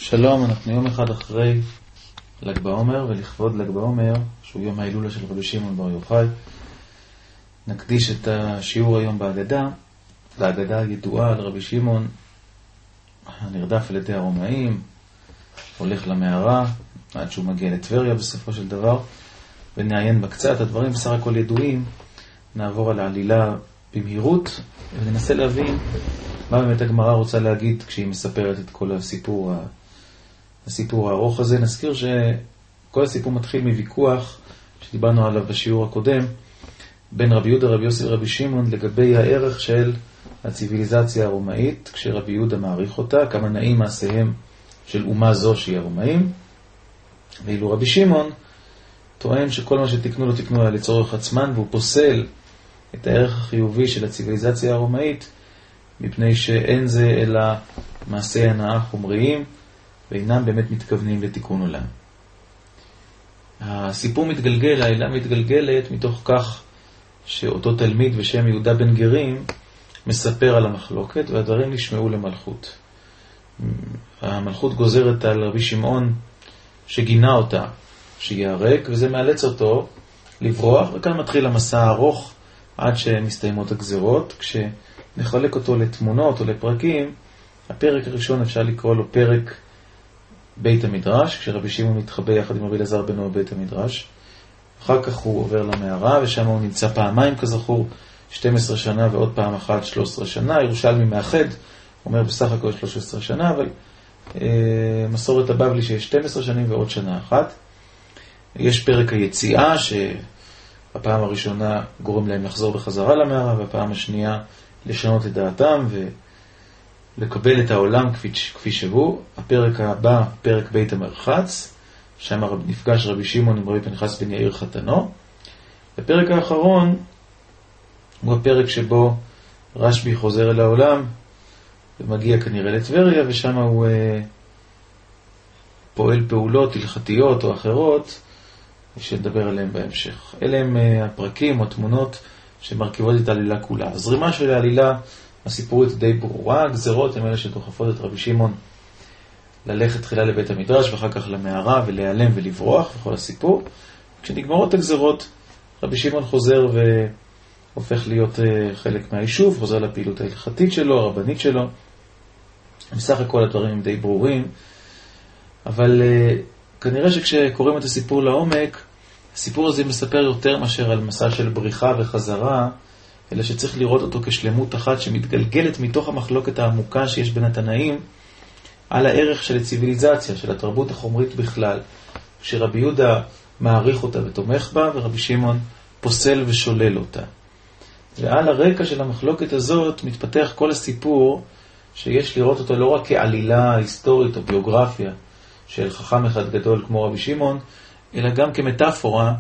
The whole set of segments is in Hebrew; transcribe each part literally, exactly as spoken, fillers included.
שלום, אנחנו יום אחד אחרי ל"ג בעומר, ולכבוד ל"ג בעומר, שהוא יום ההילולה של רבי שמעון בר יוחאי, נקדיש את השיעור היום בהגדה, להגדה הידועה על רבי שמעון, הנרדף על ידי הרומאים, הולך למערה, עד שהוא מגיע לטבריה בסופו של דבר, ונעיין בקצת, הדברים בסך הכל ידועים, נעבור על העלילה במהירות, וננסה להבין מה באמת הגמרא רוצה להגיד כשהיא מספרת את כל הסיפור, הסיפור הארוך הזה. נזכיר שכל הסיפור מתחיל מוויכוח שדיברנו עליו בשיעור הקודם, בין רבי יהודה, רבי יוסי ורבי שמעון, לגבי הערך של הציביליזציה הרומאית, כשרבי יהודה מעריך אותה, כמה נעים מעשיהם של אומה זו שהיא הרומאים, ואילו רבי שמעון טוען שכל מה שתקנו לו תקנו לה לצורך עצמן, והוא פוסל את הערך החיובי של הציביליזציה הרומאית, מפני שאין זה אלא מעשי הנאה חומריים, ואינם באמת מתכוונים לתיקון עולם. הסיפור מתגלגל, העילה מתגלגלת מתוך כך שאותו תלמיד בשם יהודה בן גרים מספר על המחלוקת, והדברים נשמעו למלכות. המלכות גוזרת על רבי שמעון שגינה אותה שיערק, וזה מאלץ אותו לברוח, וכאן מתחיל המסע הארוך עד שמסתיימות הגזרות. כשנחלק אותו לתמונות או לפרקים, הפרק הראשון אפשר לקרוא לו פרק בית המדרש, כשרבי שמעון מתחבא יחד עם רבי אלעזר בנו בבית המדרש. אחר כך הוא עובר למערה, ושם הוא נמצא פעמיים כזכור, שתים עשרה שנה ועוד פעם אחת שלוש עשרה שנה. ירושלמי מאחד, אומר בסך הכל שלוש עשרה שנה, אבל אה, מסורת הבבלי שיש שתים עשרה שנים ועוד שנה אחת. יש פרק היציאה, שהפעם הראשונה גורם להם לחזור בחזרה למערה, והפעם השנייה לשנות את דעתם ולקבל את העולם כפי, כפי שהוא. הפרק הבא, פרק בית המרחץ, שם נפגש רבי שמעון עם רבי פנחס בן יאיר חתנו. הפרק האחרון הוא הפרק שבו רשב"י חוזר אל העולם ומגיע כנראה לטבריה, ושם הוא אה, פועל פעולות הלכתיות או אחרות שנדבר עליהם בהמשך. אלה הם אה, הפרקים או תמונות שמרכיבות את העלילה כולה. הזרימה של העלילה הסיפורית די ברורה. הגזרות הם אלה שדוחפות את רבי שמעון ללכת תחילה לבית המדרש ואחר כך למערה ולהיעלם ולברוח וכל הסיפור. כשנגמרות הגזרות, רבי שמעון חוזר והופך להיות חלק מהיישוב, חוזר לפעילות ההלכתית שלו, הרבנית שלו. בסך הכל הדברים הם די ברורים, אבל כנראה שכשקוראים את הסיפור לעומק, הסיפור הזה מספר יותר מאשר על מסע של בריחה וחזרה, אלא שצריך לראות אותו כשלמות אחת שמתגלגלת מתוך המחלוקת העמוקה שיש בין התנאים על הערך של הציביליזציה, של התרבות החומרית בכלל, כשרבי יהודה מעריך אותה ותומך בה, ורבי שמעון פוסל ושולל אותה. ועל הרקע של המחלוקת הזאת מתפתח כל הסיפור, שיש לראות אותו לא רק כעלילה היסטורית או ביוגרפיה של חכם אחד גדול כמו רבי שמעון, אלא גם כמטאפורה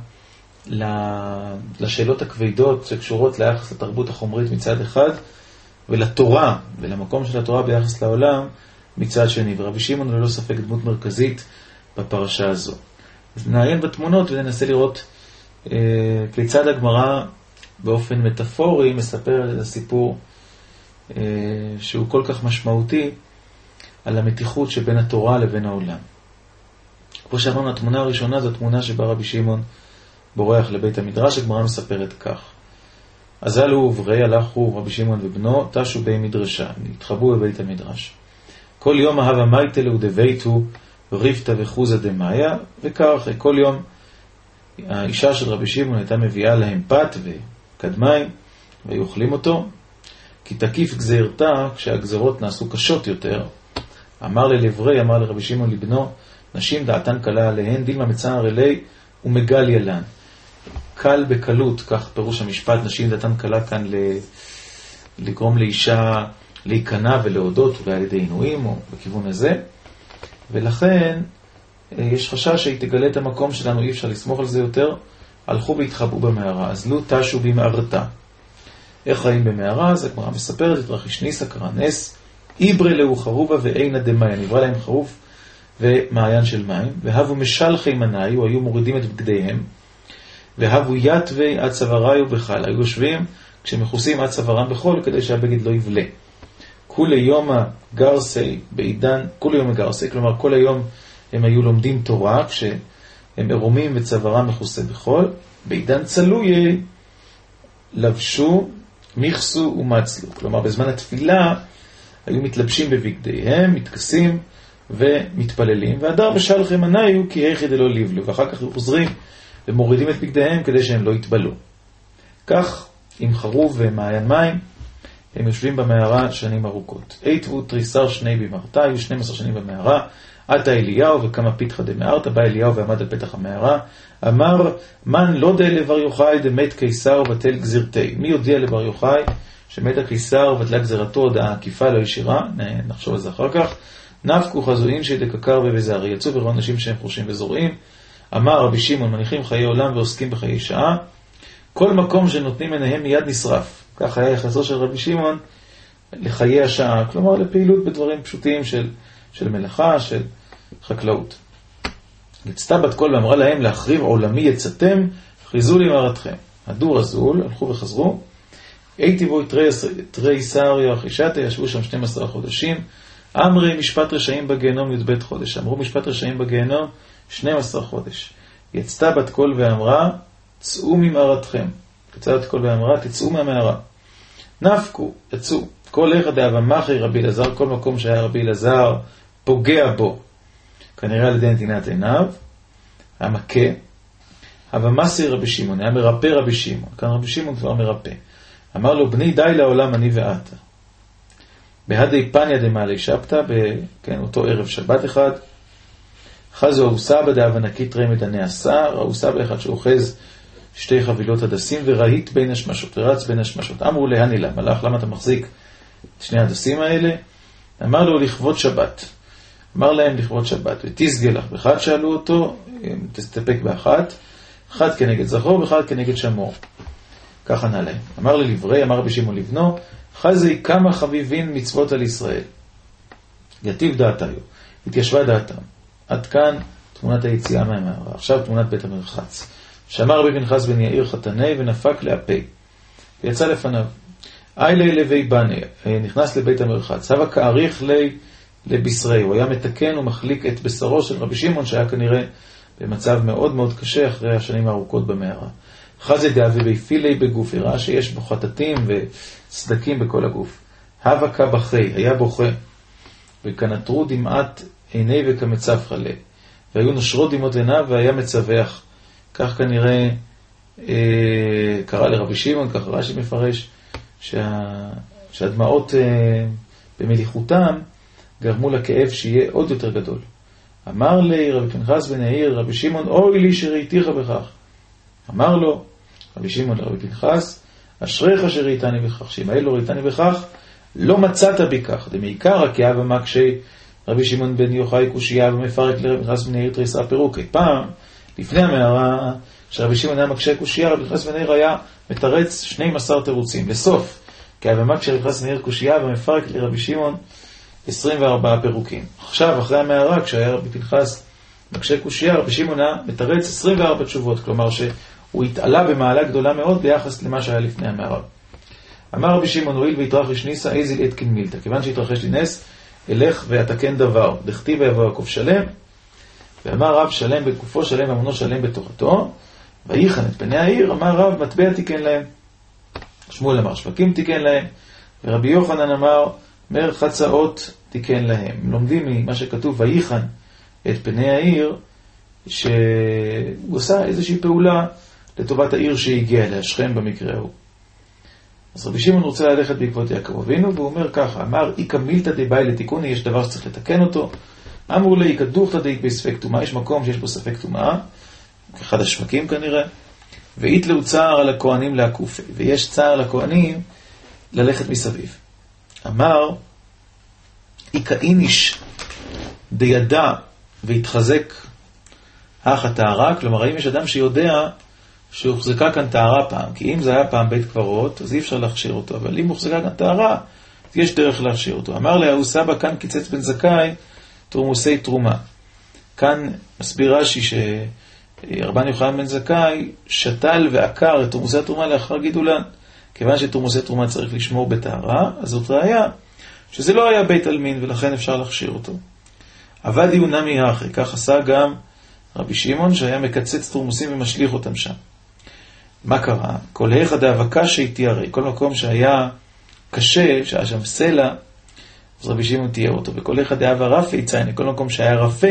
לשאלות הכבדות שקשורות ליחס לתרבות החומרית מצד אחד, ולתורה ולמקום של התורה ביחס לעולם מצד שני. ורבי שמעון ללא ספק דמות מרכזית בפרשה הזו. אז נעיין בתמונות וננסה לראות אה, כיצד הגמרא באופן מטאפורי מספר את הסיפור אה, שהוא כל כך משמעותי על המתיחות שבין התורה לבין העולם. כמו שאמרנו, התמונה הראשונה זו תמונה שבה רבי שמעון בורח לבית המדרש. הגמרא מספרת כך: אזלו וברי הלכו רבי שמעון ובנו, תשו בי מדרשה, התחבאו בבית המדרש. כל יום אהבה מייטלו דביתו ריפתא וחוזה דמאיה, וכך כל יום האישה של רבי שמעון הייתה מביאה להם פת וקדמיים ויאכלים אותו, כי תקיף גזירתה כשהגזרות נעשו קשות יותר. אמר ללברי, אמר לרבי שמעון לבנו, נשים דעתן קלה עליהן, דילמה מצער אלי ומגל ילן. קל בקלות, כך פירוש המשפט, נשים דעתן קלה כאן לגרום לאישה להיכנע ולהודות, אולי על ידי עינויים או בכיוון הזה, ולכן יש חשש שהיא תגלה את המקום שלנו, אי אפשר לסמוך על זה יותר. הלכו והתחבאו במערה, אז לא תשו במערתה. איך חיים במערה? אז הגמרא מספרת את רכיש ניסה קרא נס, איברה לאו חרובה ואינה דמיה, נברא להם חרוב ומעיין של מים, והבו משלחי מנאיו, היו מורידים את בגדיהם, והבו יתווי עד צוואריו בחל, היו יושבים כשמכוסים עד צווארם בחול כדי שהבגד לא יבלה. כולי יומא גרסי בעידן, כולי יומא גרסי, כלומר כל היום הם היו לומדים תורה, כשהם ערומים וצווארם מכוסה בחול, בעידן צלויי לבשו, מכסו ומצלו. כלומר בזמן התפילה היו מתלבשים בבגדיהם, מתכסים ומתפללים, והדר בשלכם עניו כי היכי דלא ליבלו, ואחר כך חוזרים ומורידים את בגדיהם כדי שהם לא יתבלו. כך עם חרוב ומעיין מים הם יושבים במערה שנים ארוכות. איתבו תריסר שני במרתה, היו שנים עשר שנים במערה, עתה אליהו וכמה פיתחה דמארתה, בא אליהו ועמד על פתח המערה, אמר, מן לא דה לבר יוחאי דמת קיסר ובטל גזירתי. מי יודיע לבר יוחאי שמת הקיסר ובטלה גזירתו, הודעה עקיפה לא ישירה, נחשוב על זה אחר כך. נפקו חזוין שדקקר ובזערי, יצאו וראו אנשים שהם חורשים וזורעים. אמר רבי שמעון, מניחים חיי עולם ועוסקים בחיי שעה, כל מקום שנותנים עיניהם מיד נשרף. כך היה יחסו של רבי שמעון לחיי השעה, כלומר לפעילות בדברים פשוטים של, של מלאכה, של חקלאות. יצתה בת קול ואמרה להם, להחריב עולמי יצאתם, חיזו לי מערתכם. הדור הזול, הלכו וחזרו, הייתי בו תרי סעריה וחישתה, ישבו שם שנים עשר חודשים, אמרי משפט רשעים בגיהנום י"ב חודש, אמרו משפט רשעים בגיהנום שנים עשר חודש. יצתה בת קול ואמרה, צאו ממערתכם. יצאה בת קול ואמרה, תצאו מהמערה. נפקו, יצאו. כל איך דאבה מחי רבי אלעזר, כל מקום שהיה רבי אלעזר פוגע בו, כנראה על ידי נתינת עיניו, המכה, הבמסי רבי שמעון, היה מרפא רבי שמעון, כאן רבי שמעון כבר מרפא. אמר לו, בני די לעולם אני ואתה. בהדי פניה דמעלי שבתא, כן, אותו ערב שבת אחד, חזו האוסבא דאבנקית רמד הנעשר, האוסבא אחד שאוחז שתי חבילות הדסים, ורהית בין השמשות, ורץ בין השמשות. אמרו להנילה, מלאך, למה אתה מחזיק את שני הדסים האלה? אמר לו, לכבוד שבת. אמר להם לכבוד שבת, ותסגה לך. באחד שאלו אותו, תסתפק באחת, אחד כנגד זכור, ואחד כנגד שמור. כך ענה להם. אמר ללברי, אמר רבי שמעון לבנו, חזי כמה חביבין מצוות על ישראל. יטיב דעתיו, התיישבה דעתם. עד כאן תמונת היציאה מהמערה. עכשיו תמונת בית המרחץ. שאמר רבי פנחס בן יאיר חתני ונפק לאפי. ויצא לפניו. אי לי לוי בני, נכנס לבית המרחץ. הווה כאריך לי לבשרי. הוא היה מתקן ומחליק את בשרו של רבי שמעון, שהיה כנראה במצב מאוד מאוד קשה אחרי השנים הארוכות במערה. חזי דאבי ביפילי בגוף, הראה שיש בו חטטים וסדקים בכל הגוף. הווה כבחי, היה בוכה. וכנטרו דמעת עיני וכמצב חלה. והיו נושרות דמעות עיניו והיה מצווח. כך כנראה אה, קרא לרבי שמעון, כך רש"י מפרש, שה, שהדמעות אה, במליחותם גרמו לכאב שיהיה עוד יותר גדול. אמר לי רבי פנחס בן יאיר, רבי שמעון, אוי לי שראיתיך בכך. אמר לו רבי שמעון לרבי פנחס, אשריך שראיתני בכך, שאם היה לא ראיתני בכך, לא מצאת בי כך. דמעיקר הכאב המקשי רבי שמעון בן יוחאי קושייה ומפרק לרבי פנחס בן יאיר תריסר פירוקי. פעם, לפני המערה, כשרבי שמעון היה מקשה קושייה, רבי פנחס בן יאיר היה מתרץ שנים עשר תירוצים. בסוף, כאב המקשי רבי פנחס בן יאיר קושייה ומפרק לרבי שמעון עשרים וארבעה פירוקים. עכשיו, אחרי המערה, כשהיה רבי פנחס מקשה קושייה, רבי שמעון היה מתרץ עשרים וארבע תשובות, כלומר שהוא התעלה במעלה גדולה מאוד ביחס למה שהיה לפני המערה. אמר רבי שמעון, הואיל ויתרחש ניסה, איזיל אתקין מילתא. כיוון שהתרחש לי נס, אלך ואתקן דבר. דכתיב ויבוא יעקב שלם, ואמר רב שלם בגופו, שלם אמונו, שלם בתורתו, ויחן את פני העיר, אמר רב מטבע תיקן להם. שמואל אמר שווקים תיקן להם, ורבי יוחנן אמר מר חצאות תיקן להם. הם לומדים ממה שכתוב ויחן את פני העיר, שהוא עושה איזושהי פעולה לטובת העיר שהגיעה אליה, שכם במקרה הוא. אז רבי שמעון רוצה ללכת בעקבות יעקב אבינו, והוא אומר ככה, אמר איקא מילתא דבאי לתיקוני, יש דבר שצריך לתקן אותו. אמרו לי, איקא דוכתא דאיק בספק טומאה, יש מקום שיש בו ספק טומאה, אחד השווקים כנראה, ואיתלהו צער על הכהנים להקופי, ויש צער לכהנים ללכת מסביב. אמר, איקא איניש דידע והתחזק אך הטהרה, כלומר, האם יש אדם שיודע שהוחזקה כאן טהרה פעם, כי אם זה היה פעם בית קברות, אז אי אפשר להכשיר אותו, אבל אם הוחזקה כאן טהרה, יש דרך להכשיר אותו. אמר לה, סבא כאן קיצץ בן זכאי, תרומוסי תרומה. כאן מסביר רש"י שרבן יוחנן בן זכאי שתל ועקר את תרומוסי התרומה לאחר גידולן. כיוון שתרומוסי תרומה צריך לשמור בטהרה, אז זאת ראיה שזה לא היה בית אלמין ולכן אפשר להכשיר אותו. עבד יונה מיחי, כך עשה גם רבי שמעון שהיה מקצץ תורמוסים ומשליך אותם שם. מה קרה? כל היכא דאבקה שהתיירא, כל מקום שהיה קשה, שהיה שם סלע, אז רבי שמעון תיאר אותו. וכל היכא דאבה רפה יצייני, כל מקום שהיה רפה,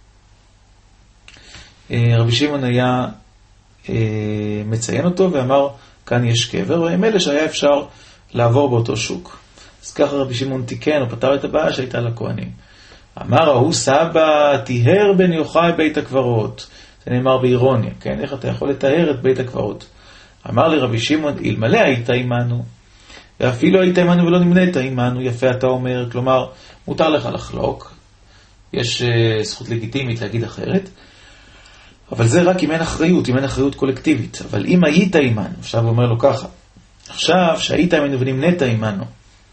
רבי שמעון היה מציין אותו ואמר, כאן יש קבר, והם אלה שהיה אפשר לעבור באותו שוק. אז ככה רבי שמעון תיקן, או פתר את הבעיה שהייתה לכהנים. אמר, ההוא סבא, תיהר בן יוחאי בית הקברות. זה נאמר באירוניה, כן? איך אתה יכול לתאר את בית הקברות? אמר לרבי שמעון, אלמלא היית עמנו, ואפילו היית עמנו ולא נמנית עמנו, יפה אתה אומר, כלומר, מותר לך לחלוק, יש uh, זכות לגיטימית להגיד אחרת, אבל זה רק אם אין אחריות, אם אין אחריות קולקטיבית. אבל אם היית עמנו, עכשיו הוא אומר לו ככה, עכשיו שהיית עמנו ונמנית עמנו,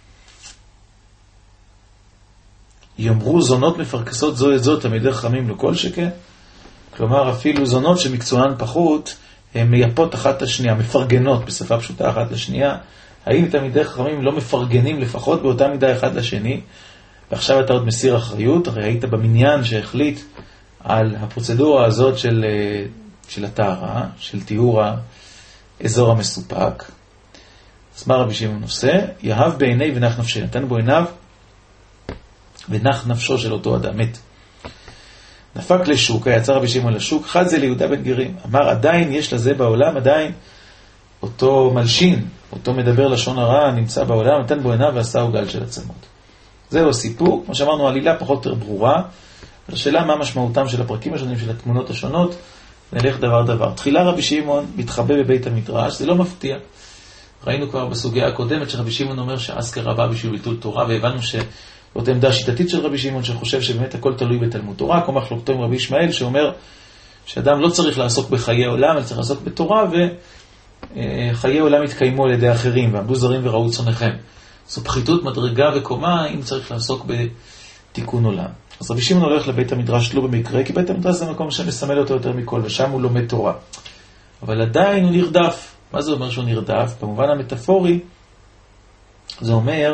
יאמרו זונות מפרקסות זו את זאת תלמידי חכמים לכל שכן, כלומר אפילו זונות שמקצוען פחות, הן מייפות אחת את השנייה, מפרגנות בשפה פשוטה אחת לשנייה. האם תלמידי חכמים לא מפרגנים לפחות באותה מידה אחד לשני? ועכשיו אתה עוד מסיר אחריות, הרי היית במניין שהחליט על הפרוצדורה הזאת של, של הטהרה, של תיאור האזור המסופק. אז מה רבי שמעון עושה? יהב בעיני ונח נפשי, נתן בו עיניו ונח נפשו של אותו אדם, מת. נפק לשוק, יצא רבי שמעון לשוק, חד זה ליהודה בן גרים. אמר, עדיין יש לזה בעולם, עדיין אותו מלשין, אותו מדבר לשון הרע, נמצא בעולם, נתן בו עיניו ועשה גל של עצמות. זהו הסיפור, כמו שאמרנו, עלילה פחות יותר ברורה, השאלה מה משמעותם של הפרקים השונים, של התמונות השונות, נלך דבר דבר. תחילה רבי שמעון מתחבא בבית המדרש, זה לא מפתיע. ראינו כבר בסוגיה הקודמת שרבי שמעון אומר שאסקר רבה בשביל ביטול תורה, והבנו שזאת עמדה שיטתית של רבי שמעון שחושב שבאמת הכל תלוי בתלמוד תורה, כמו מחלוקתו עם רבי ישמעאל שאומר שאדם לא צריך לעסוק בחיי עולם, אלא צריך לעסוק בתורה, וחיי עולם יתקיימו על ידי אחרים, ועמדו זרים וראו צונכם. זו פחיתות מדרגה וקומה אם צריך לעסוק בתיקון עולם. אז רבי שמעון הולך לבית המדרש לא במקרה, כי בית המדרש זה מקום שמסמל אותו יותר מכל, ושם הוא לומד תורה. אבל עדיין הוא נרדף. מה זה אומר שהוא נרדף? במובן המטאפורי, זה אומר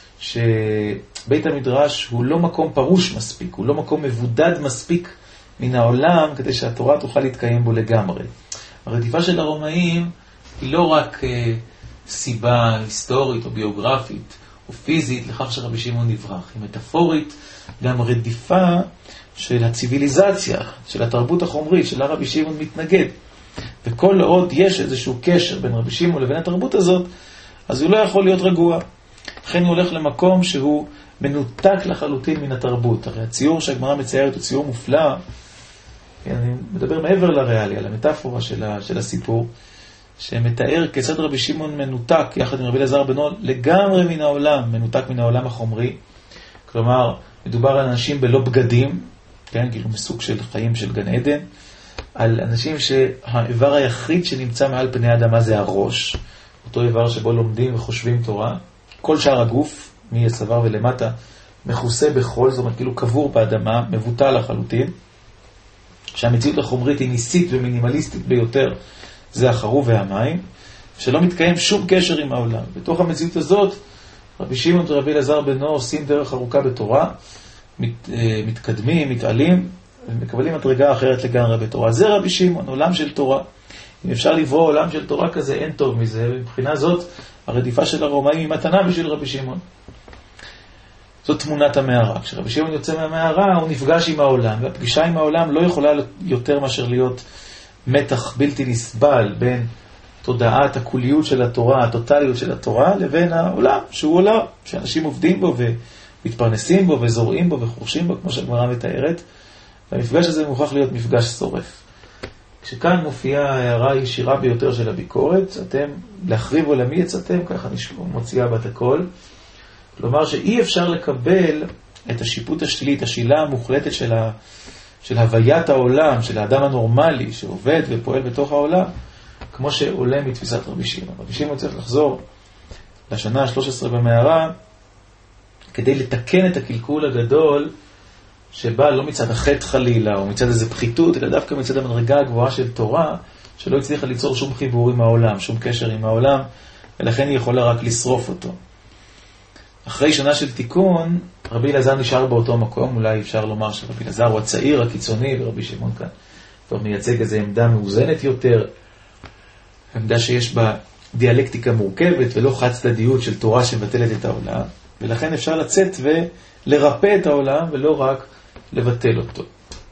שבית המדרש הוא לא מקום פרוש מספיק, הוא לא מקום מבודד מספיק מן העולם, כדי שהתורה תוכל להתקיים בו לגמרי. הרדיפה של הרומאים היא לא רק uh, סיבה היסטורית או ביוגרפית או פיזית לכך שרבי שמעון נברח, היא מטאפורית, גם רדיפה של הציביליזציה, של התרבות החומרית, של הרבי שמעון מתנגד. וכל עוד יש איזשהו קשר בין רבי שמעון לבין התרבות הזאת, אז הוא לא יכול להיות רגוע. לכן הוא הולך למקום שהוא מנותק לחלוטין מן התרבות. הרי הציור שהגמרא מציירת הוא ציור מופלא, אני מדבר מעבר לריאליה, למטאפורה של, ה, של הסיפור, שמתאר כיצד רבי שמעון מנותק, יחד עם רבי אלעזר בנו, לגמרי מן העולם, מנותק מן העולם החומרי. כלומר, מדובר על אנשים בלא בגדים, כן, כאילו מסוג של חיים של גן עדן, על אנשים שהאיבר היחיד שנמצא מעל פני האדמה זה הראש, אותו איבר שבו לומדים וחושבים תורה. כל שאר הגוף, מהצוואר ולמטה, מכוסה בחול, זאת אומרת כאילו קבור באדמה, מבוטל לחלוטין. שהמציאות החומרית היא ניסית ומינימליסטית ביותר, זה החרוב והמים, שלא מתקיים שום קשר עם העולם. בתוך המציאות הזאת, רבי שמעון ורבי אלעזר בנו עושים דרך ארוכה בתורה, מת, מתקדמים, מתעלים, ומקבלים מדרגה אחרת לגמרי בתורה. זה רבי שמעון, עולם של תורה. אם אפשר לברוא עולם של תורה כזה, אין טוב מזה, ובבחינה זאת, הרדיפה של הרומאים היא מתנה בשביל רבי שמעון. זאת תמונת המערה. כשרבי שמעון יוצא מהמערה, הוא נפגש עם העולם, והפגישה עם העולם לא יכולה יותר מאשר להיות מתח בלתי נסבל בין תודעת הקוליות של התורה, הטוטליות של התורה, לבין העולם, שהוא עולם, שאנשים עובדים בו ומתפרנסים בו וזורעים בו וחורשים בו, כמו שהגמרא מתארת. והמפגש הזה מוכרח להיות מפגש שורף. כשכאן מופיעה ההערה הישירה ביותר של הביקורת, אתם להחריב עולמי יצאתם, ככה מוציאה בת הכל. כלומר שאי אפשר לקבל את השיפוט השלילי, את השלילה המוחלטת של, ה, של הוויית העולם, של האדם הנורמלי שעובד ופועל בתוך העולם, כמו שעולה מתפיסת רבי שמעון. רבי שמעון צריך לחזור לשנה ה-שלוש עשרה במערה, כדי לתקן את הקלקול הגדול, שבא לא מצד החטא חלילה, או מצד איזו פחיתות, אלא דווקא מצד המדרגה הגבוהה של תורה, שלא הצליחה ליצור שום חיבור עם העולם, שום קשר עם העולם, ולכן היא יכולה רק לשרוף אותו. אחרי שנה של תיקון, רבי אלעזר נשאר באותו מקום, אולי אפשר לומר שרבי אלעזר הוא הצעיר הקיצוני, ורבי שמעון כאן כבר מייצג איזו עמדה מאוזנת יותר, עמדה שיש בה דיאלקטיקה מורכבת ולא חד צדדיות של תורה שמבטלת את העולם, ולכן אפשר לצאת ולרפא את העולם ולא רק לבטל אותו.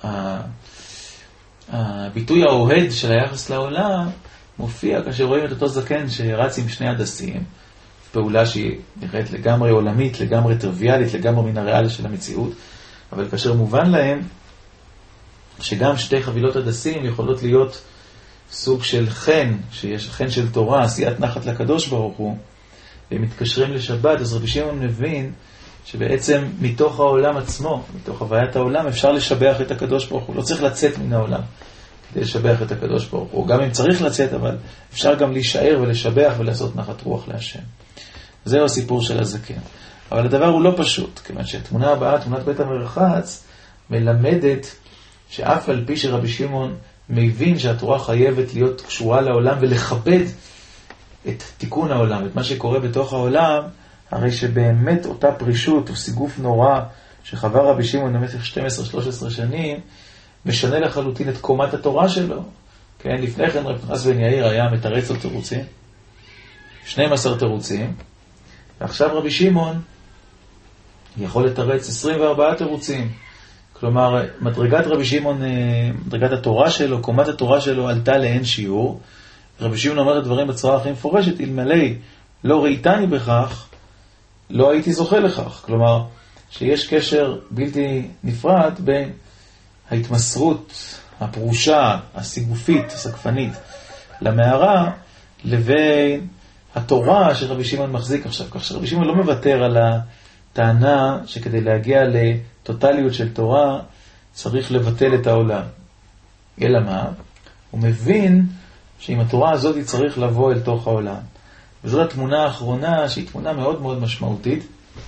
הביטוי האוהד של היחס לעולם מופיע כאשר רואים את אותו זקן שרץ עם שני הדסים, פעולה שהיא נראית לגמרי עולמית, לגמרי טריוויאלית, לגמרי מן הריאל של המציאות, אבל כאשר מובן להם שגם שתי חבילות הדסים יכולות להיות סוג של חן, שיש חן של תורה, עשיית נחת לקדוש ברוך הוא, והם מתקשרים לשבת, אז רבי שמעון מבין שבעצם מתוך העולם עצמו, מתוך הוויית העולם, אפשר לשבח את הקדוש ברוך הוא. לא צריך לצאת מן העולם כדי לשבח את הקדוש ברוך הוא. גם אם צריך לצאת, אבל אפשר גם להישאר ולשבח ולעשות נחת רוח להשם. זהו הסיפור של הזקן. אבל הדבר הוא לא פשוט, כיוון שהתמונה הבאה, תמונת בית המרחץ, מלמדת שאף על פי שרבי שמעון מבין שהתורה חייבת להיות קשורה לעולם ולכבד את תיקון העולם, את מה שקורה בתוך העולם, הרי שבאמת אותה פרישות או סיגוף נורא שחווה רבי שמעון במשך שתים עשרה שלוש עשרה שנים, משנה לחלוטין את קומת התורה שלו. כן, לפני כן רב פנחס בן יאיר היה מתרץ לו תירוצים, שנים עשר תירוצים, ועכשיו רבי שמעון יכול לתרץ עשרים וארבעה תירוצים. כלומר, מדרגת רבי שמעון, מדרגת התורה שלו, קומת התורה שלו עלתה לאין שיעור. רבי שמעון אומר את הדברים בצורה הכי מפורשת, אלמלא לא ראיתני בכך, לא הייתי זוכה לכך. כלומר, שיש קשר בלתי נפרד בין ההתמסרות, הפרושה, הסיגופית, הסקפנית, למערה, לבין התורה שרבי שמעון מחזיק עכשיו. כך שרבי שמעון לא מוותר על הטענה שכדי להגיע לטוטליות של תורה, צריך לבטל את העולם. אלא מה? הוא מבין שעם התורה הזאת צריך לבוא אל תוך העולם. וזאת התמונה האחרונה, שהיא תמונה מאוד מאוד משמעותית.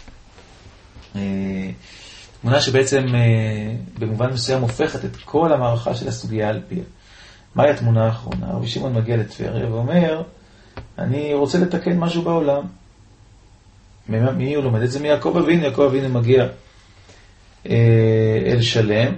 תמונה שבעצם במובן מסוים הופכת את כל המערכה של הסוגיה על פיה. מהי התמונה האחרונה? רבי שמעון מגיע לטבריה ואומר, אני רוצה לתקן משהו בעולם. מי הוא לומד את זה? מיעקב אבינו. יעקב אבינו מגיע אל שלם,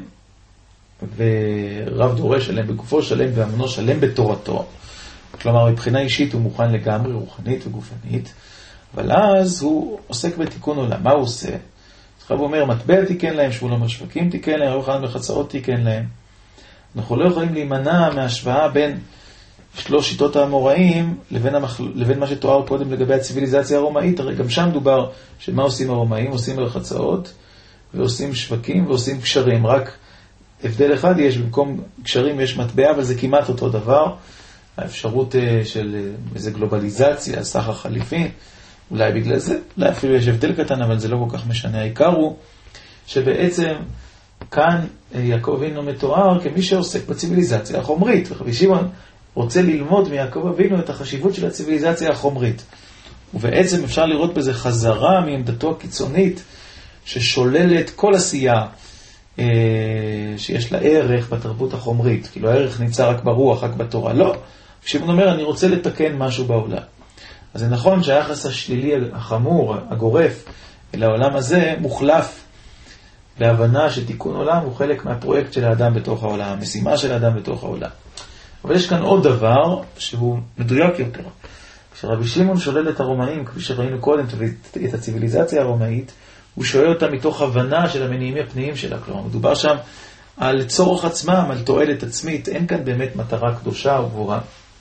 ורב דורש שלם בגופו, שלם באמונו, שלם בתורתו. כלומר, מבחינה אישית הוא מוכן לגמרי, רוחנית וגופנית, אבל אז הוא עוסק בתיקון עולם. מה הוא עושה? עכשיו הוא אומר, מטבע תיקן להם, שבול המשווקים תיקן להם, רוחן בחצאות תיקן להם. אנחנו לא יכולים להימנע מהשוואה בין שלוש שיטות האמוראים לבין, המחל... לבין מה שתואר קודם לגבי הציביליזציה הרומאית. הרי גם שם דובר שמה עושים הרומאים? עושים בחצאות ועושים שווקים ועושים קשרים. רק הבדל אחד יש, במקום קשרים יש מטבע, אבל זה כמעט אותו דבר. האפשרות של איזו גלובליזציה, סחר חליפי, אולי בגלל זה, אולי אפילו יש הבדל קטן, אבל זה לא כל כך משנה. העיקר הוא שבעצם כאן יעקב אבינו מתואר כמי שעוסק בציביליזציה החומרית, ורבי שמעון רוצה ללמוד מיעקב אבינו את החשיבות של הציביליזציה החומרית. ובעצם אפשר לראות בזה חזרה מעמדתו הקיצונית, ששוללת כל עשייה אה, שיש לה ערך בתרבות החומרית. כאילו הערך נמצא רק ברוח, רק בתורה. לא. שמעון אומר, אני רוצה לתקן משהו בעולם. אז זה נכון שהיחס השלילי החמור, הגורף, אל העולם הזה מוחלף בהבנה שתיקון עולם הוא חלק מהפרויקט של האדם בתוך העולם, המשימה של האדם בתוך העולם. אבל יש כאן עוד דבר שהוא מדויק יותר. כשרבי שמעון שולל את הרומאים, כפי שראינו קודם, את הציביליזציה הרומאית, הוא שואל אותה מתוך הבנה של המניעים הפנימיים שלה. כלומר, מדובר שם על צורך עצמם, על תועלת עצמית, אין כאן באמת מטרה קדושה או גבורה.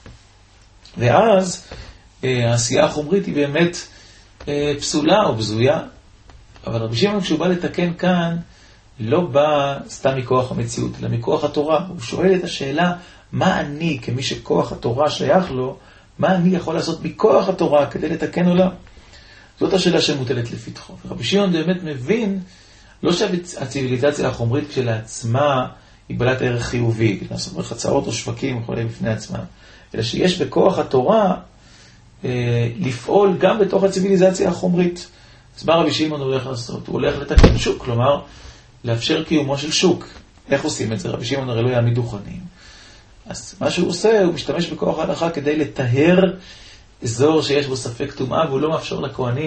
ואז העשייה החומרית היא באמת פסולה או בזויה. אבל רבי שמעון כשהוא בא לתקן כאן, לא בא סתם מכוח המציאות, אלא מכוח התורה. הוא שואל את השאלה, מה אני, כמי שכוח התורה שייך לו, מה אני יכול לעשות מכוח התורה כדי לתקן עולם? זאת השאלה שמוטלת לפתחו. רבי שמעון באמת מבין, לא שהציביליזציה החומרית כשלעצמה היא בעלת ערך חיובי, לעשות בחצאות או שווקים וכולי בפני עצמה, אלא שיש בכוח התורה אה, לפעול גם בתוך הציביליזציה החומרית. אז מה רבי שמעון הולך לעשות? הוא הולך לתקן שוק, כלומר, לאפשר קיומו של שוק. איך עושים את זה? רבי שמעון הרי לא יעמיד דוכנים. אז מה שהוא עושה, הוא משתמש בכוח ההלכה כדי לטהר אזור שיש בו ספק טומאה, והוא לא מאפשר לכהנים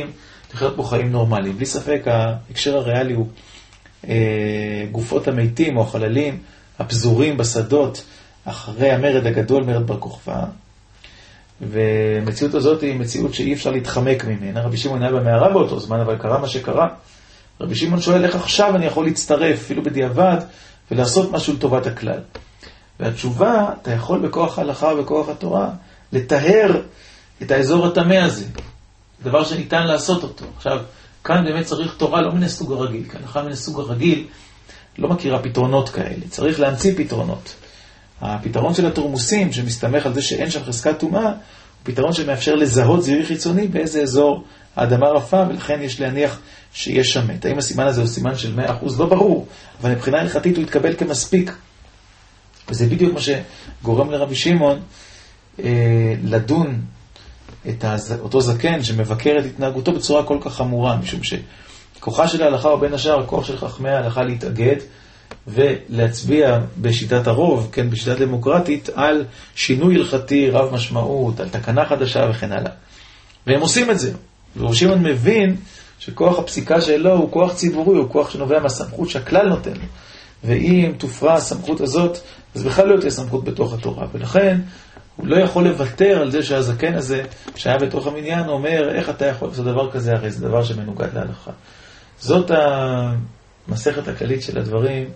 לחיות פה חיים נורמליים. בלי ספק, ההקשר הריאלי הוא אה, גופות המתים או החללים הפזורים בשדות אחרי המרד הגדול, מרד בר כוכבא. ומציאות הזאת היא מציאות שאי אפשר להתחמק ממנה. רבי שמעון היה במערה באותו זמן, אבל קרה מה שקרה. רבי שמעון שואל איך עכשיו אני יכול להצטרף, אפילו בדיעבד, ולעשות משהו לטובת הכלל. והתשובה, אתה יכול בכוח ההלכה ובכוח התורה, לטהר את האזור הטמא הזה. דבר שניתן לעשות אותו. עכשיו, כאן באמת צריך תורה לא מן הסוג הרגיל, כי הלכה מן הסוג הרגיל לא מכירה פתרונות כאלה. צריך להמציא פתרונות. הפתרון של התורמוסים, שמסתמך על זה שאין שם חזקת טומאה, הוא פתרון שמאפשר לזהות זיהוי חיצוני באיזה אזור האדמה רפה, ולכן יש להניח שיש שמת. האם הסימן הזה הוא סימן של מאה אחוז? לא ברור, אבל מבחינה הלכתית הוא יתקבל כמספיק. וזה בדיוק מה שגורם לרבי שמעון אה, לדון את אותו זקן שמבקר את התנהגותו בצורה כל כך חמורה, משום שכוחה של ההלכה הוא בין השאר הכוח של חכמי ההלכה להתאגד ולהצביע בשיטת הרוב, כן, בשיטה דמוקרטית, על שינוי הלכתי רב משמעות, על תקנה חדשה וכן הלאה. והם עושים את זה. ורבי שמעון מבין שכוח הפסיקה שלו הוא כוח ציבורי, הוא כוח שנובע מהסמכות שהכלל נותן לו. ואם תופרה הסמכות הזאת, אז בכלל לא תהיה סמכות בתוך התורה. ולכן הוא לא יכול לוותר על זה שהזקן הזה, שהיה בתוך המניין, אומר, איך אתה יכול לעשות דבר כזה? הרי זה דבר שמנוגד להלכה. זאת המסכת הכללית של הדברים,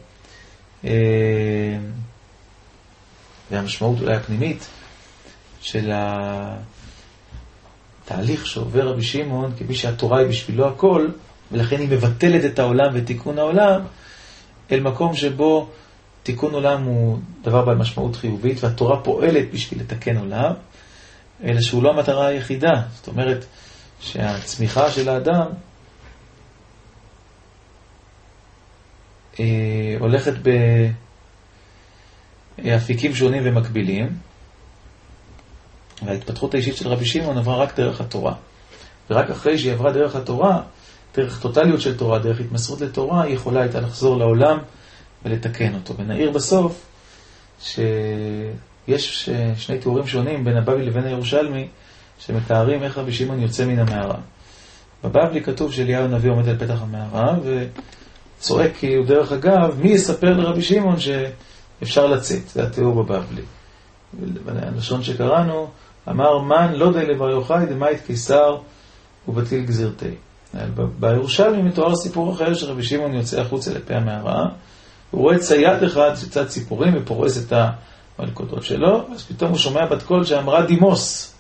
והמשמעות אולי הפנימית של התהליך שעובר רבי שמעון, כמי שהתורה היא בשבילו הכל, ולכן היא מבטלת את העולם ותיקון העולם, אל מקום שבו תיקון עולם הוא דבר בעל משמעות חיובית, והתורה פועלת בשביל לתקן עולם, אלא שהוא לא המטרה היחידה. זאת אומרת שהצמיחה של האדם אה, הולכת באפיקים שונים ומקבילים, וההתפתחות האישית של רבי שמעון עברה רק דרך התורה. ורק אחרי שהיא עברה דרך התורה, דרך טוטליות של תורה, דרך התמסרות לתורה, היא יכולה הייתה לחזור לעולם ולתקן אותו. ונעיר בסוף שיש שני תיאורים שונים בין הבבלי לבין הירושלמי, שמתארים איך רבי שמעון יוצא מן המערה. בבבלי כתוב שאליהו הנביא עומד על פתח המערה וצועק כאילו דרך אגב, מי יספר לרבי שמעון שאפשר לצאת? זה התיאור בבבלי. והלשון שקראנו, אמר מן לא די לבר יוחאי דמית קיסר ובטיל גזירתי. בירושלמי מתואר סיפור אחר שרבי שמעון יוצא החוצה לפה המערה, הוא רואה צייד אחד שצד ציפורים ופורס את המלכודות שלו, אז פתאום הוא שומע בת קול שאמרה דימוס.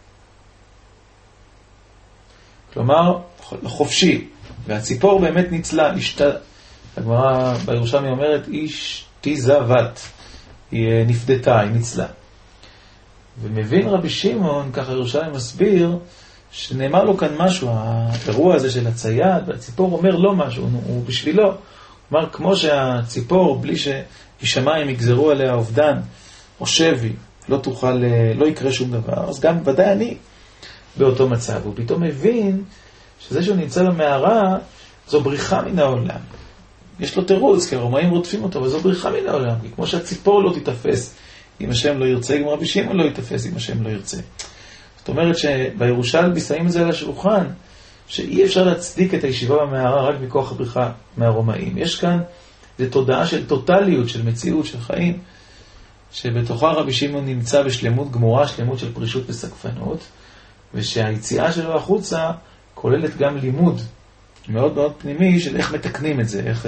כלומר, חופשי. והציפור באמת ניצלה, אשתה, הגמרא בירושלמי אומרת, אשתי זבת, היא נפדתה, היא ניצלה. ומבין רבי שמעון, ככה ירושלמי מסביר, שנאמר לו כאן משהו, האירוע הזה של הצייד, והציפור אומר לו משהו, הוא בשבילו. כלומר, כמו שהציפור, בלי שישמע אם יגזרו עליה אובדן או שבי, לא תוכל, לא יקרה שום דבר, אז גם ודאי אני באותו מצב. הוא פתאום מבין שזה שהוא נמצא במערה, זו בריחה מן העולם. יש לו תירוץ, כי הרומאים רודפים אותו, אבל זו בריחה מן העולם. כי כמו שהציפור לא תתפס, אם השם לא ירצה, גם רבי שמעון לא יתפס, אם השם לא ירצה. זאת אומרת שבירושלמי שמים את זה על השולחן, שאי אפשר להצדיק את הישיבה במערה רק מכוח הבריחה מהרומאים. יש כאן, זה תודעה של טוטליות, של מציאות, של חיים, שבתוכה רבי שמעון נמצא בשלמות גמורה, שלמות של פרישות וסקפנות, ושהיציאה שלו החוצה כוללת גם לימוד מאוד מאוד פנימי של איך מתקנים את זה, איך,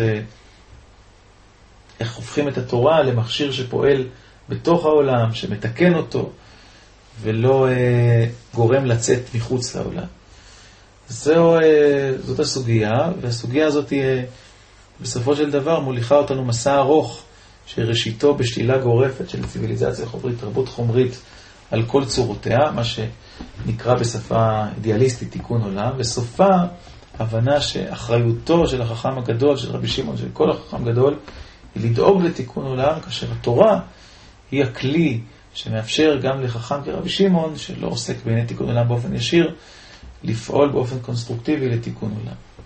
איך הופכים את התורה למכשיר שפועל בתוך העולם, שמתקן אותו, ולא אה, גורם לצאת מחוץ לעולם. זהו, אה, זאת הסוגיה, והסוגיה הזאת אה, בסופו של דבר מוליכה אותנו מסע ארוך, שראשיתו בשלילה גורפת של ציוויליזציה חומרית, תרבות חומרית על כל צורותיה, מה שנקרא בשפה אידיאליסטית תיקון עולם, וסופה הבנה שאחריותו של החכם הגדול, של רבי שמעון, של כל החכם גדול, היא לדאוג לתיקון עולם, כאשר התורה היא הכלי שמאפשר גם לחכם כרבי שמעון, שלא עוסק בענייני תיקון עולם באופן ישיר, לפעול באופן קונסטרוקטיבי לתיקון עולם.